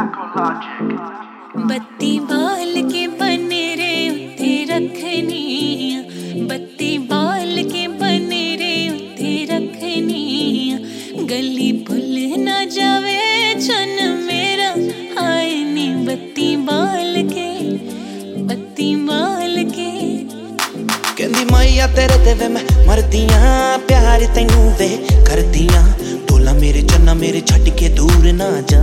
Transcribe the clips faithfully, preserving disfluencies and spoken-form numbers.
बत्ती बाल के बनेरे उत्ते रखनी, बत्ती बाल के बनेरे उत्ते रखनी, गली भुल ना जावे चन मेरा, हाय नी बत्ती बाल के, बत्ती बाल के। कहंदी मैया तेरे ते वे मैं मरदियां, प्यार तैनू वे करदियां, ढोला मेरे चन्ना मेरे छट के दूर ना जा।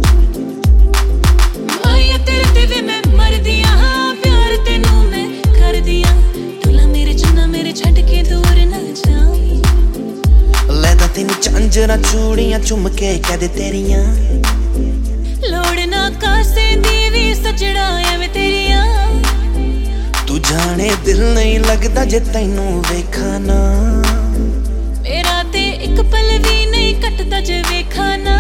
मैया तेरे ते वे मैं मरदियां, प्यार तैनू मैं करदियां, ढोला मेरे चन्ना मेरे छट के दूर ना जा। लैदा तेन झांजरां चूड़ियां चुम के कह दे तेरियां, लोड़ ना कासे दी वी सजड़ा एवें तेरियां। तू जाने दिल नहीं लगदा जे तैनू वेखा ना, मेरा ते एक पल भी नहीं कटदा जे वेखा ना।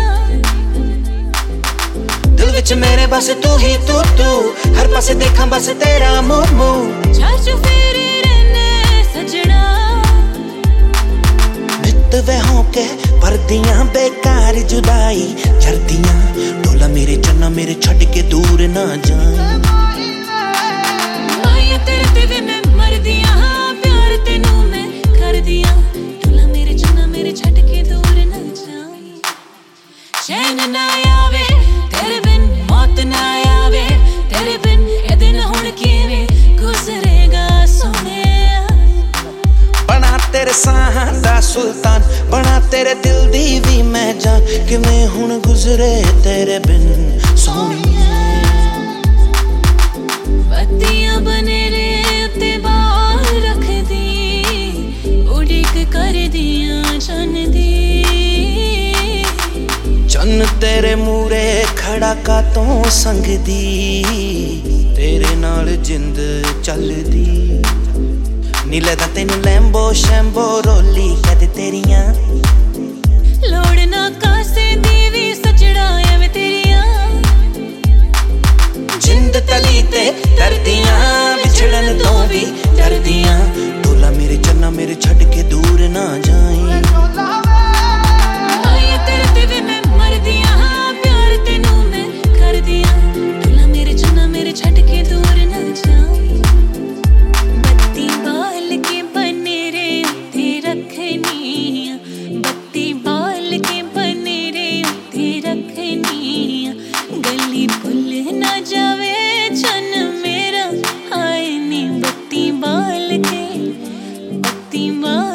दिल विच मेरे बस तू ही तू तू, हर पासे देखा बस तेरा मुंह मुंह। चार चुफेरे रहने सजना, नित वे होके परदियां बेकार जुदाई चरदियां, ढोला मेरे चन्ना मेरे छट के दूर ना जाए। तेरे ते वे मैं मरदियां, प्यार तैनू मैं करदियां, ढोला मेरे चन्ना मेरे छट के दूर ना जाए। चैन ना आवे तेरे बिन, मौत ना आवे तेरे बिन, ए दिन हुण किवें गुजरेगा सोहणिया। बना तेरे साहां दा सुल्तान, बना तेरे दिल दी भी मैं जान, किवें हुण गुजरे तेरे बिन सोहणिया। बत्तियां बनेरे उत्ते बाल रख दी, उड़ीक कर दियां चन दी। चन तेरे मूरे खड़ा का तो संग दी, तेरे नाल जिंद चलदी। नीले दा तेनू लैम्बो शैम्बो रोली कह दे तेरियां, लोड़ ना कासे दी वी सजड़ा एवें तेरियां। जिंद तली ते डरदियां, बिछड़न तो भी डरदियां, ढोला मेरे चन्ना मेरे छट के दूर ना जाए। तेरे ते वे मैं मरदियां, प्यार तैनू मैं करदियां, ढोला मेरे चन्ना मेरे छट के दूर ना जाए। बत्ती बाल के बनेरे उत्ते रखनी, बत्ती बाल के बनेरे उत्ते रखनी, गली भुल ना जावे चन मेरा, हाय नी बत्ती बाल के, बत्ती बाल